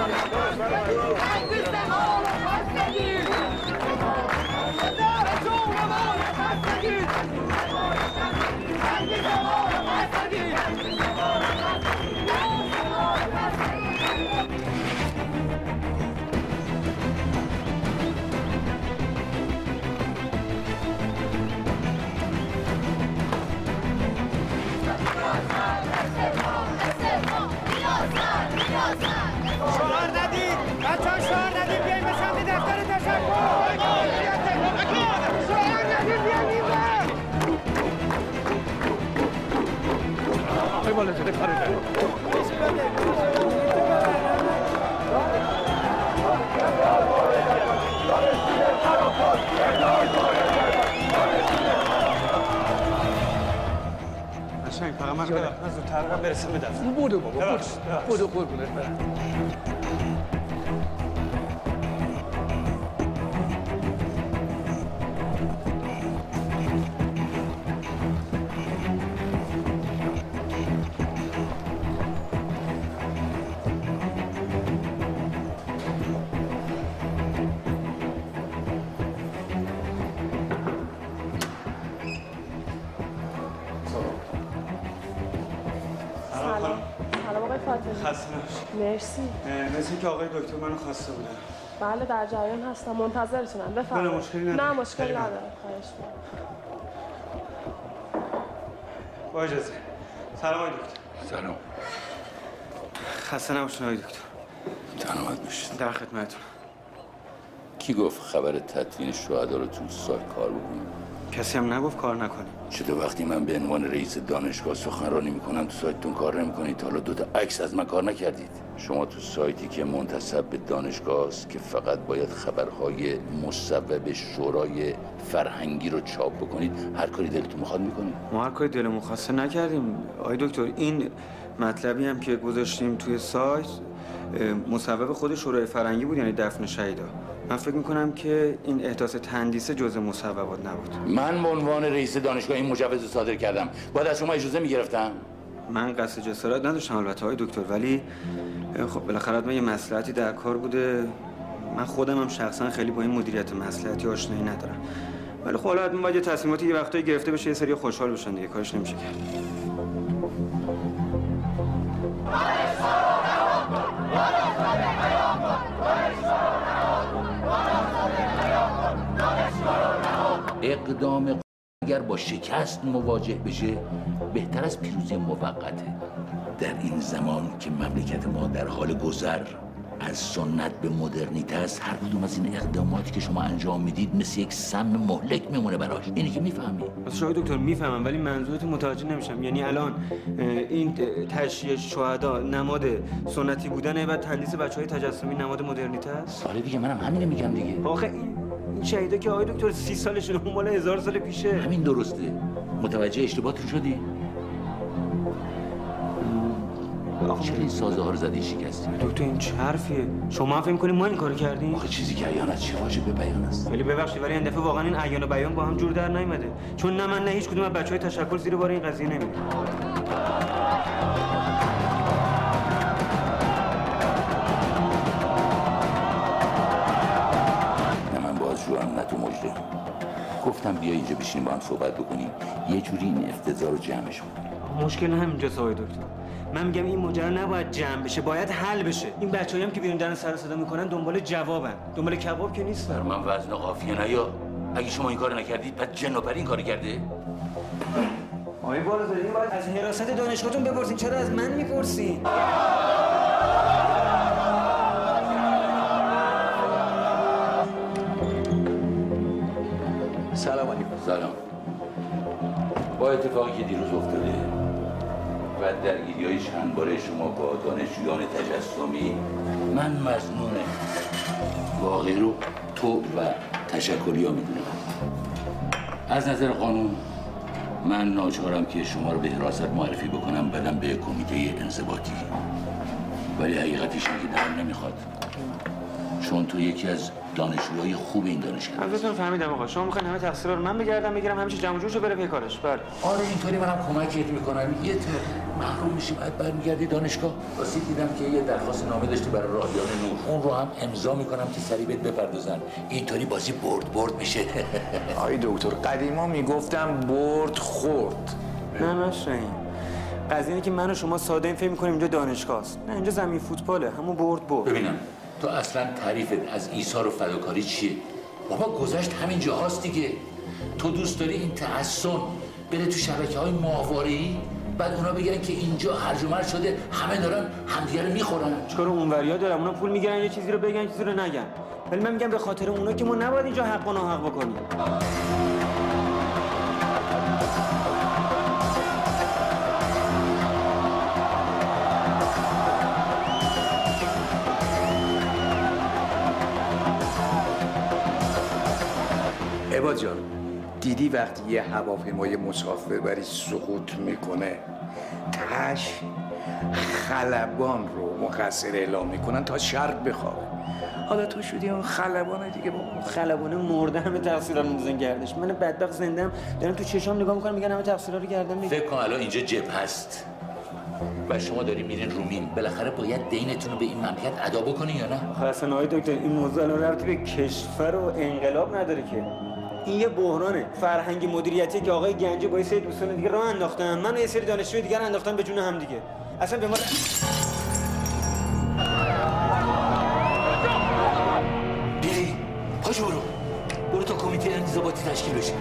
شعار ندید بچه‌ها، شعار ندید بیاین به سمت دفتر تشکر. شعار ندید بیاین اینور. آقای بالاتر کارو کرد. قشنگ فقط من زودتر برسیم به دفتر. بودو بابا، بودو قربونت برم. خسته نباشید. مرسی. مثل که آقای دکتر منو خواسته بودن. بله در جریان هستم، منتظرتونم. بفرمایید. مشکلی نداره. نه مشکل نداره. خواهش می‌کنم. با اجازه. سلام آقای دکتر. سلام. خسته نباشید آقای دکتر. سلامت باشید. در خدمتتون. کی گفت خبر تدفین شهدا رو تو سایت کار بکنیم؟ کسی هم نگفت کار نکنیم. چطور وقتی من به عنوان رئیس دانشگاه سخنرانی میکنم تو سایتتون کار نمیکنید؟ تا حالا 2 تا عکس از من کار نکردید. شما تو سایتی که منتسب به دانشگاه است که فقط باید خبرهای مصوب شورای فرهنگی رو چاپ بکنید، هر کاری دلتون میخواد میکنید. ما هر کاری دلمون خواسته نکردیم آقای دکتر. این مطلبی هم که گذاشتیم توی سایت مصوب خود شورای فرهنگی بود، یعنی دفن شهیدا. من فکر میکنم که این احداث تندیس جزء مصوبات نبود. من به عنوان رئیس دانشگاه این مجوز رو صادر کردم. باید از شما اجازه میگرفتم. من قصد جسارت نداشتم البته آقای دکتر، ولی خب بالاخره من یه مصلحتی در کار بوده. من خودم هم شخصا خیلی با این مدیریت مصلحتی آشنایی ندارم، ولی خب حالا حتما باید یه تصمیماتی یه وقتایی گرفته بشه، یه سری خوشحال بشن دیگه، کارش نمیشه کرد. اقدام اگر با شکست مواجه بشه بهتر از پیروزی موقته. در این زمان که مملکت ما در حال گذر از سنت به مدرنیته است، هر کدوم از این اقداماتی که شما انجام میدید مثل یک سم مهلک میمونه براش. اینی که میفهمی؟ بس آقای دکتر میفهمم، ولی منظورتون متوجه نمیشم. یعنی الان این تشییع شهدا نماد سنتی بودنه و تندیس بچهای تجسمی نماد مدرنیته است؟ آره دیگه، منم همین میگم دیگه. آخه این شهیدا که آقای دکتر 30 سالشونه، اون مال 1000 سال پیشه. همین درسته. متوجه اشتباهتون شدی؟ چرا این سازه ها رو زدی شکستی؟ دکتر این چه حرفیه؟ شما هم فکر می‌کنید ما این کارو کردیم؟ آخه چیزی که عیان است چه واجب به بیان است. ولی ببخشید، ولی این دفعه واقعا این عیان و بیان با هم جور در نیومده. چون نه من نه هیچ کدوم از بچهای تشکل زیر بار این قضیه نمیره. نه من بازجوام نه تو مجرم. گفتم بیا اینجا بشینیم با هم صحبت بکنیم، یه جوری این افتضاح رو جمعش کنیم. مشکل همینجاست آقای دکتر. من میگم این ماجرا نباید جمع بشه، باید حل بشه. این بچه‌ای هم که بیرون دارن سر صدا میکنن دنبال جوابن، دنبال کباب که نیستن. بر من وزن قافیه نیا. اگه شما این کارو نکردید بعد جن و پری این کارو کرده. آقای بالاتری باید از حراست دانشگاهتون بپرسین، چرا از من میپرسین؟ سلام علیکم. سلام. با اتفاقی که دیروز افتاده و درگیری‌های چند باره شما با دانشجویان تجسمی، من مظنون واقعی رو تو و تشکری‌ها میدونم. از نظر قانون من ناچارم که شما رو به حراست معرفی بکنم، بعدم به کمیته انضباطی. ولی حقیقتش اینه که دلم نمیخواد، چون تو یکی از دانشجوهای خوب این دانشگاه. البته فهمیدم آقا، شما میخواین همه تقصیرها رو من بگردم بگیرم، همه چی جمع جورش بره پی کارش. بله. آره اینطوری منم کمکت میکنم. یه ترم محروم میشی بعد برمیگردی دانشگاه. راستی دیدم که یه درخواست نامه داشتی برای راهیان نور، اون رو هم امضا میکنم که سریع بهت بپردازن. اینطوری بازی برد میشه. آی دکتر قدیما میگفتم برد خورد. نه ماشین. قضیه اینه که من و شما ساده این فکر میکنیم اینجا دانشگاه است. نه اینجا زمین فوتباله، همون برد. ببینم تو اصلا تعریفت از ایثار و فداکاری چیه؟ بابا گذشت همین جاهاست دیگه. تو دوست داری این تحسن بره تو شبکه‌های ماهواره‌ای، بعد اونا بگن که اینجا هرج و مرج شده، همه دارن همدیگه رو میخورن. چیکار اونوریا دارن؟ اونا پول میگیرن یه چیزی رو بگن چیزی رو نگن. ولی من میگم به خاطر اونا که ما نباید اینجا حق و ناحق بکنیم. عباد جان، دیدی وقتی یه هواپیمای مسافربری سقوط میکنه تاش خلبان رو مقصر اعلام میکنن تا شرق بخوابه. حالا تو شدی اون خلبانه دیگه. اون خلبانه مرده همه تقصیرا رو میندازن گردش. من بدبخت زنده‌ام دارم تو چشام نگاه میکنم میگن همه تقصیرا رو گردن میگیرن. فکر کن الان اینجا جبهه هست و شما داری میرین رومین، بالاخره باید دینتون رو به این مملکت ادا بکنین یا نه؟ خاصن آقای دکتر این موضوع الان ربطی به کشور و انقلاب نداره که. این یه بحرانه فرهنگی مدیریتی که آقای گنجی با یه سری دوستان دیگه راه انداختن، من و یه سری دانشجوی دیگه انداختن به جون هم دیگه. اصلا به ما تشکیل بشید.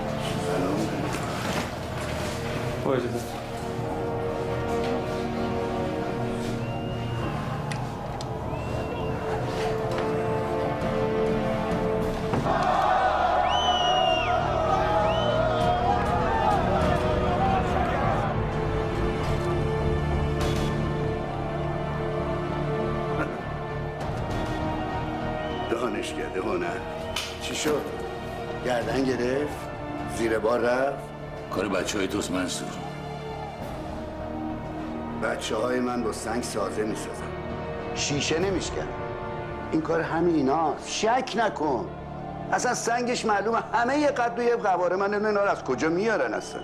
با اجازه. دانشکده هنر چی شد؟ گردن گرفت؟ زیر بار رفت؟ کار بچه های توست منصور. بچه های من با سنگ سازه میسازن، شیشه نمیشکن. این کار همین ایناست، شک نکن. اصلا سنگش معلومه، همه یه قد و یه قواره. من نمیدونم اینا رو از کجا میارن اصلا.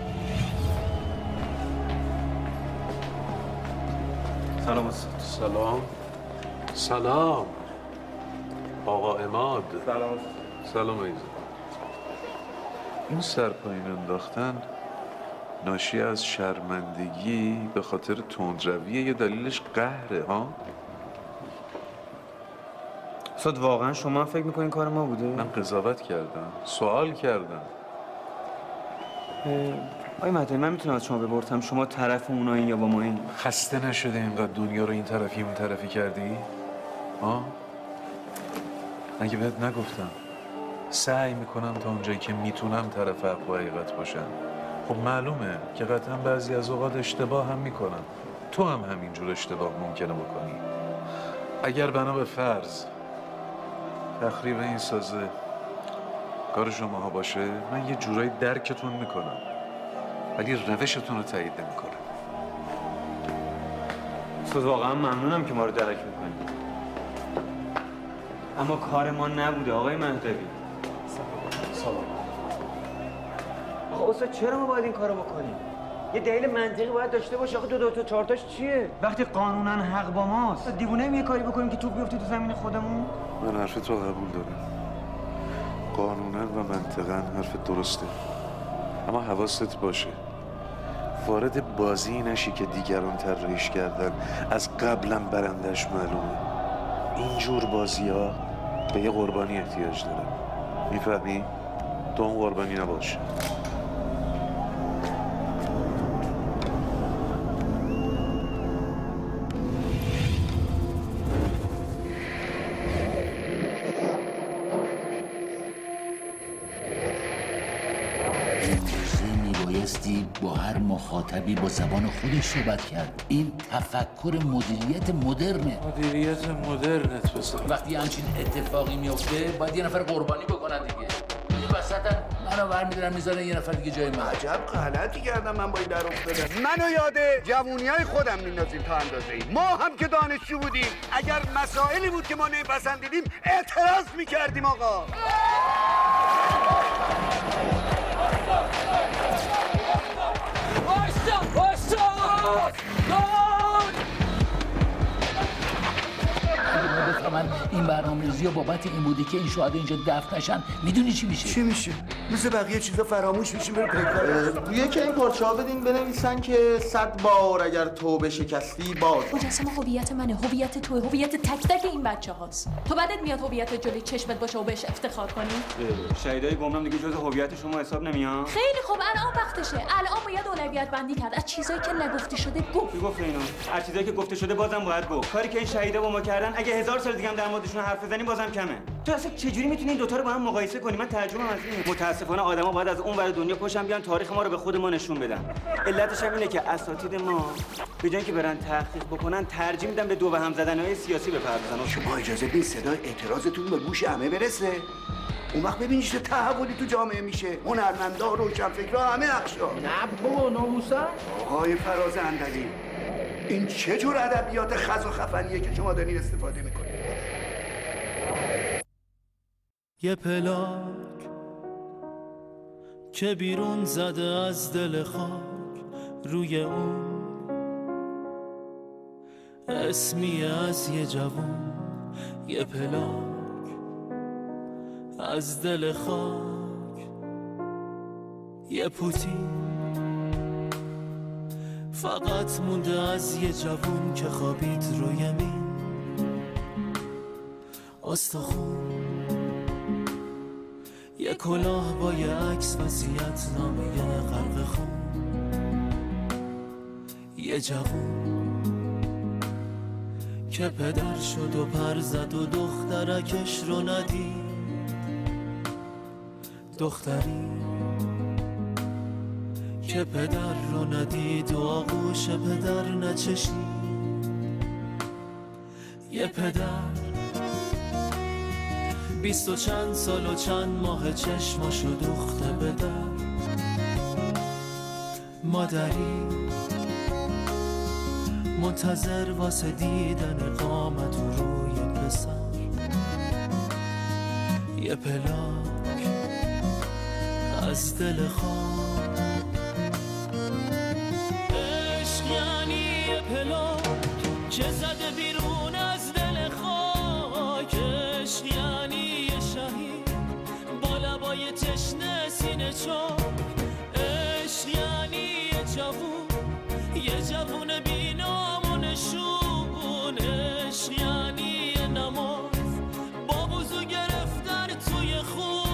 سلام استاد. سلام. سلام آقا عماد. سلام. سلام عزیزم. این سرپایین انداختن ناشی از شرمندگی به خاطر تندرویه یا دلیلش قهره ها؟ استاد واقعا شما فکر میکنین کار ما بوده؟ من قضاوت کردم، سوال کردم. آقای مهدوی من میتونم از شما بپرسم شما طرف اونایی یا با ما این؟ خسته نشده اینقدر دنیا رو این طرفی اون طرفی کردی؟ ها؟ مگه بهت نگفتم سعی میکنم تا اونجایی که میتونم طرف حق و حقیقت باشم. خب معلومه که قطعا بعضی از اوقات اشتباه هم میکنم. تو هم همینجور اشتباه ممکنه بکنی. اگر بنا به فرض تخریب این سازه کار شماها باشه من یه جورایی درکتون میکنم ولی روشتون رو تایید نمیکنم. استاد واقعا ممنونم که ما رو درک میکنید. اما کار ما نبوده آقای مهدوی. سلام. آقا استاد چرا ما باید این کارو بکنیم؟ یه دلیل منطقی باید داشته باشه. آقا دو تا چهار تاش چیه؟ وقتی قانونا حق با ماست دیوونه یه کاری بکنیم که توپ بیفته تو زمین خودمون؟ من حرفت رو قبول دارم. قانونا و منطقاً حرفت درسته. اما حواست باشه وارد بازی نشی که دیگران طراحیش کردن از قبلا برندش معلومه. اینجور بازی ها به یه قربانی احتیاج داره. میفهمی؟ تو اون قربانی نباش. با هر مخاطبی با زبان خودش صحبت کرد. این تفکر مدیریت مدرنه. مدیریت مدرنت بسار. وقتی همچین اتفاقی میفته باید یه نفر قربانی بکنن دیگه. این وسطا منو برمی‌دارن میذارن یه نفر دیگه جای من. عجب غلطی کردم من با این در افتادم. منو یاده جوونیای خودم میندازیم تا اندازه‌ای. ما هم که دانشجو بودیم اگر مسائلی بود که ما نمیپسندیدیم اعتراض میکردیم آقا. من این برنامه‌ریزی و بابت این بوده که این شهدا اینجا دفن نشن. میدونی چی میشه؟ چی میشه؟ مثل بقیه چیزا فراموش میشیم بریم پیکار. روی که این پارچه‌ها بدین بنویسن که 100 بار اگر توبه شکستی باز. مجسمه هویت منه، هویت توه، هویت تک تک این بچه‌هاست. تو بعدت میاد هویت جلوی چشمت باشه و بهش افتخار کنی؟ شهیدای گمنام دیگه جز هویت شما حساب نمیاد. خیلی خوب الان وقتشه. الان باید اولویت بندی کرد. از چیزایی که نگفته شده گفت. کی گفت اینو؟ از چیزایی که گفته شده بازم باید گفت. کاری که این شهیدا با ما کردن اگه 1000 سال دیگه هم در موردشون حرف بزنیم بازم کمه. تو اصلا چجوری میتونی این دوتا رو با هم مقایسه کنی؟ من تعجبم از اینه. متاسفانه آدما باید از اون ور دنیا پشتم بیان تاریخ ما رو به خود ما نشون بدن. علتش هم اینه که اساتید ما به جای اینکه برن تحقیق بکنن ترجیح میدن به دو به هم زدنهای سیاسی بپردازن. شما اجازه بدین صدای اعتراضتون به گوش همه برسه. اون وقت ببینید چه تحولی تو جامعه میشه. هنرمندا، روشنفکرا، همه اقشار. نه بابا ناموسا. آقای فراز اندلی این چه جور ادبیات خز و خفنیه که شما دارین استفاده میکنید؟ یه پلاک که بیرون زده از دل خاک روی اون اسمی از یه جوون. یه پلاک از دل خاک یه پوتی فقط مونده از یه جوون که خوابید روی مین استخون. یه کلاه با یه عکس وصیت نامه غرق خون، یه جوون که پدر شد و پر زد و دخترکش رو ندید، دختری که پدر رو ندید و آغوش پدر نچشید، یه پدر 20 و چند سال و چند ماه چشماشو دوخته به در، مادری منتظر واسه دیدن قامت و روی پسر، یه پلاک از دل خاک. عشق یعنی یه پلاک که زده بیرون از دل خاک، عشق یعنی یه شهید با لبای تشنه سینه چاک، عشق یعنی یه جوون بی نام و نشون، عشق یعنی یه نماز با وضو گرفتن توی خون.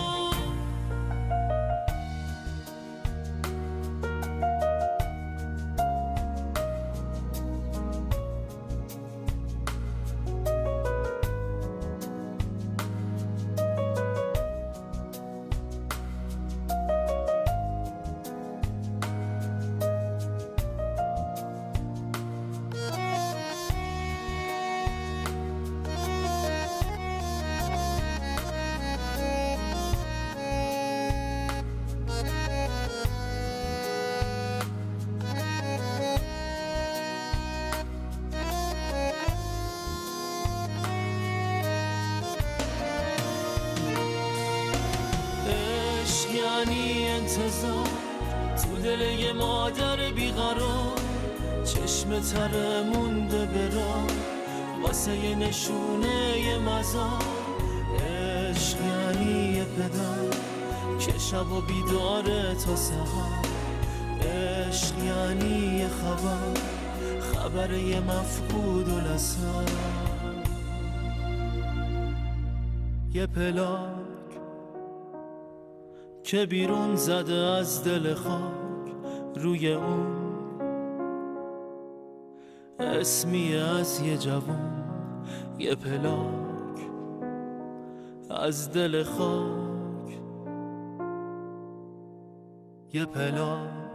یعنی انتظار تو دل یه مادر بیقرار، چشم تره مونده برا واسه یه نشونه یه مزار، عشق یعنی یه پدر که شب و بیداره تا سحر، عشق یعنی یه خبر یه مفقود و لسر، یه پلاک که بیرون زده از دل خاک، روی اون اسمی از یه جوون، یه پلاک از دل خاک، یه پلاک